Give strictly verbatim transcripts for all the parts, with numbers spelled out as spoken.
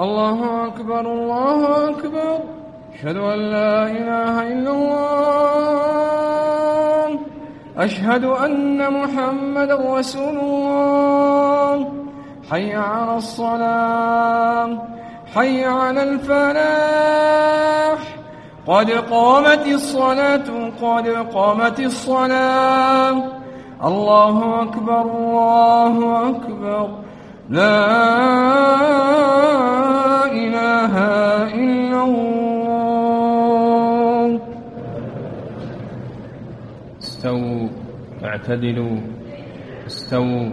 الله أكبر الله أكبر أشهد أن لا إله إلا الله أشهد أن محمدا رسول الله حي على الصلاة حي على الفلاح قد قامت الصلاة قد قامت الصلاة الله أكبر الله أكبر لا إله إلا الله. استووا اعتدلوا استووا.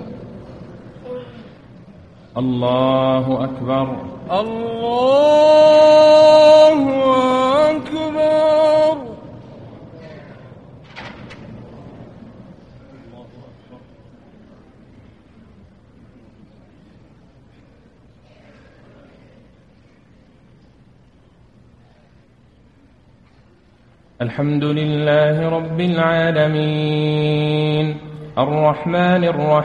الله أكبر الله أكبر. الحمد لله رب العالمين الرحمن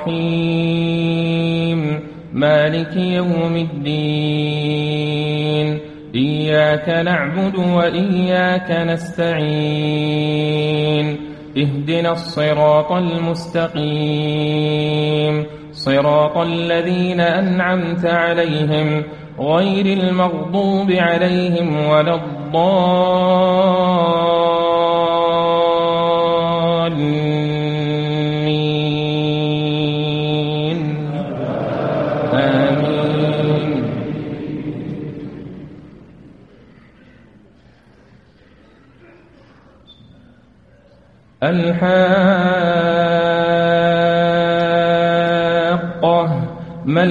الرحيم مالك يوم الدين إياك نعبد وإياك نستعين اهدنا الصراط المستقيم صراط الذين أنعمت عليهم غير المغضوب عليهم ولا الضالين آمين. الحاقة ما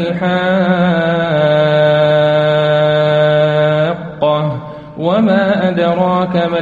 الحاقة وما أدراك ما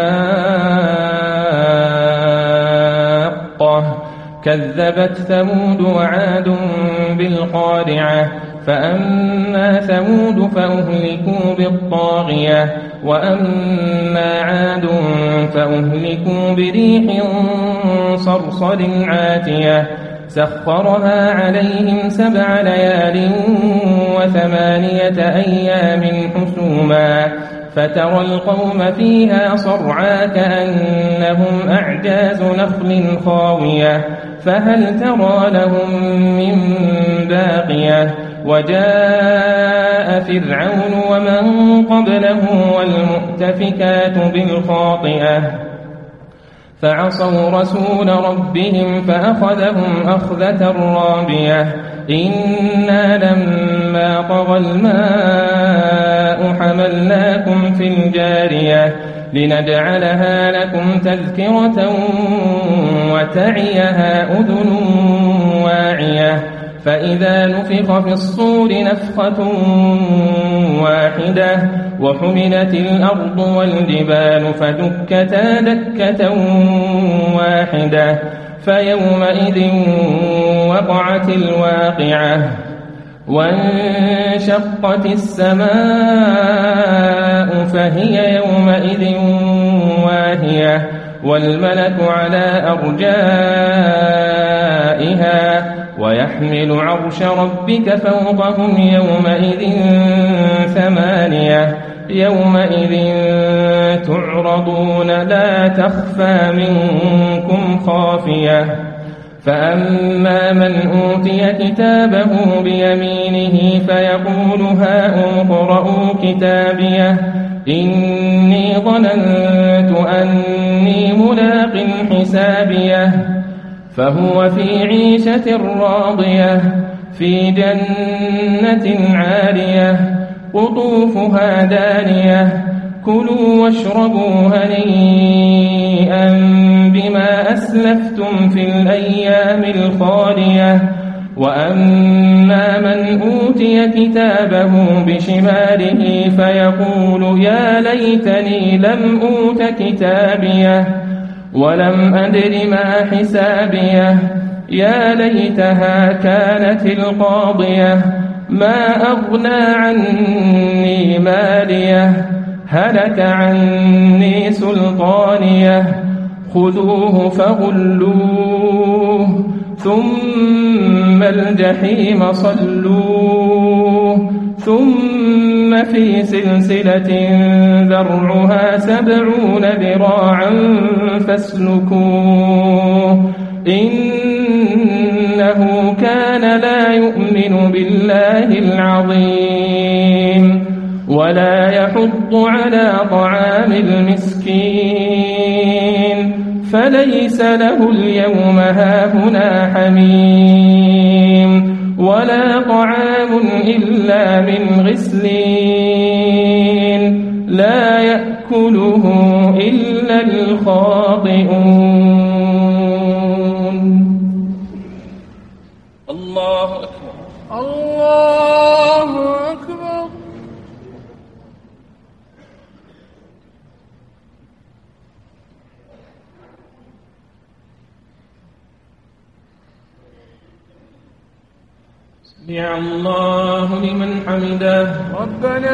الحاقة كذبت ثمود وعاد بالقارعة فأما ثمود فأهلكوا بالطاغية وأما عاد فأهلكوا بريح صرصر عاتية سخرها عليهم سبع ليال وثمانية أيام حسوما فترى القوم فيها صرعى كأنهم أعجاز نخل خاوية فهل ترى لهم من باقية وجاء فرعون ومن قبله والمؤتفكات بالخاطئة فعصوا رسول ربهم فأخذهم أخذة رابية إنا لما طغى الماء حملناكم في الجارية لنجعلها لكم تذكرة وتعيها أذن واعية فإذا نفخ في الصور نفخة واحدة وحملت الأرض والجبال فدكتا دكة واحدة فيومئذ وقعت الواقعة وانشقت السماء فهي يومئذ واهية والملك على أرجائها ويحمل عرش ربك فوقهم يومئذ ثمانية يومئذ تعرضون لا تخفى منكم خافية فأما من أوتي كتابه بيمينه فيقول هاؤم اقرءوا كتابيه إني ظننت أني ملاق حسابيه فهو في عيشة راضية في جنة عالية قطوفها دانية كلوا واشربوا هنيئا بما أسلفتم في الأيام الخالية وأما من أوتي كتابه بشماله فيقول يا ليتني لم أوت كتابيه ولم أدر ما حسابيه يا ليتها كانت القاضية ما أغنى عني ماليه هلك عني سلطانيه خذوه فغلوه ثم الجحيم صلوه ثم ثم في سلسلة ذرعها سبعون ذراعا فاسلكوه إنه كان لا يؤمن بالله العظيم ولا يحض على طعام المسكين فليس له اليوم هاهنا حميم ولا طعام إلا من غسلين لا يأكله إلا الخاطئون. الله أكبر الله أكبر. سمع الله لمن حمده ربنا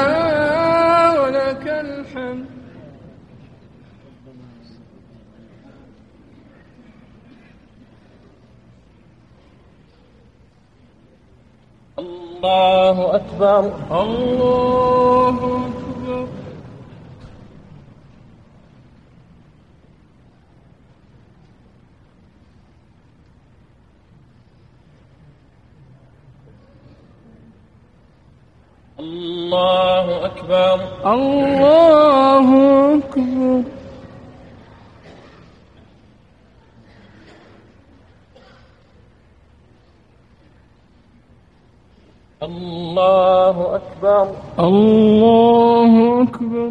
ولك الحمد. الله أكبر الله أكبر. الله أكبر الله أكبر. الله أكبر الله أكبر.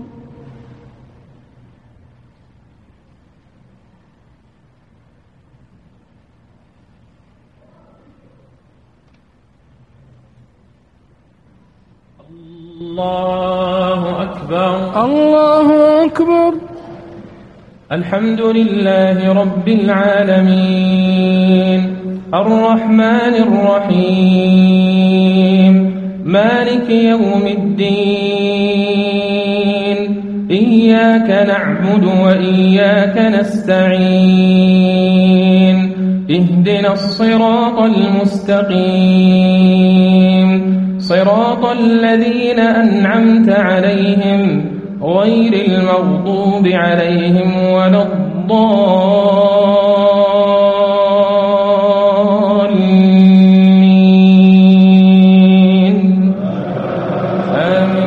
الله أكبر الله أكبر. الحمد لله رب العالمين الرحمن الرحيم مالك يوم الدين إياك نعبد وإياك نستعين اهدنا الصراط المستقيم صراط الذين أنعمت عليهم غير المغضوب عليهم ولا الضالين آمين.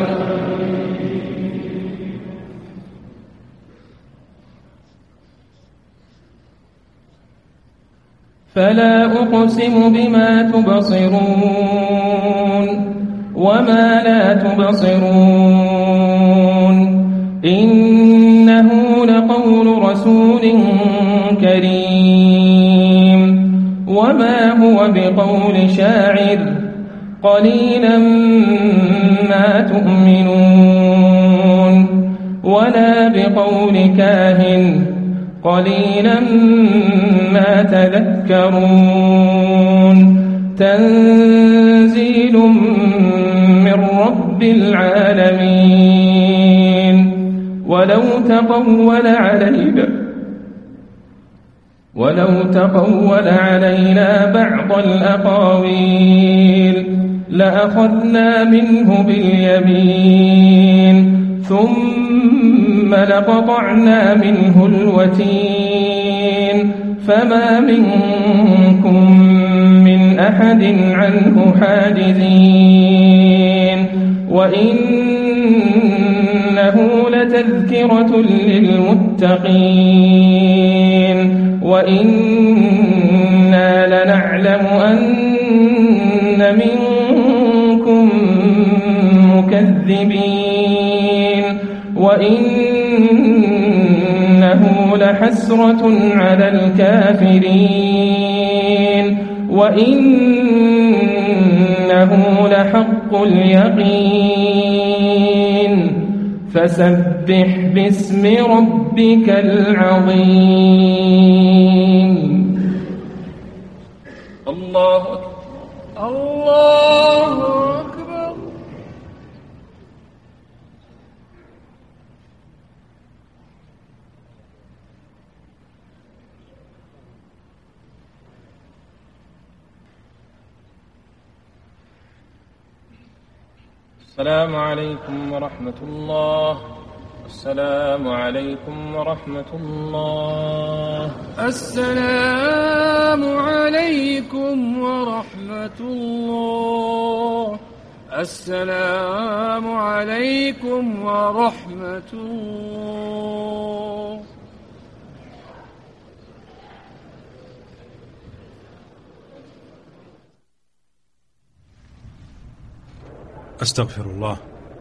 فلا أقسم بما تبصرون وما لا تبصرون إنه لقول رسول كريم وما هو بقول شاعر قليلا ما تؤمنون ولا بقول كاهن قليلا ما تذكرون تنزيل من رب العالمين ولو تقول علينا ولو تقول علينا بعض الأقاويل لأخذنا منه باليمين ثم لقطعنا منه الوتين فما منكم من أحد عنه حاجزين وإنه لتذكرة للمتقين وإنا لنعلم أن منكم مكذبين وإنه لحسرة على الكافرين وإنه لحق اليقين فسبح باسم ربك العظيم. الله أكبر الله أكبر. السلام عليكم ورحمة الله. السلام عليكم ورحمة الله. السلام عليكم ورحمة الله. السلام عليكم ورحمة الله. أستغفر الله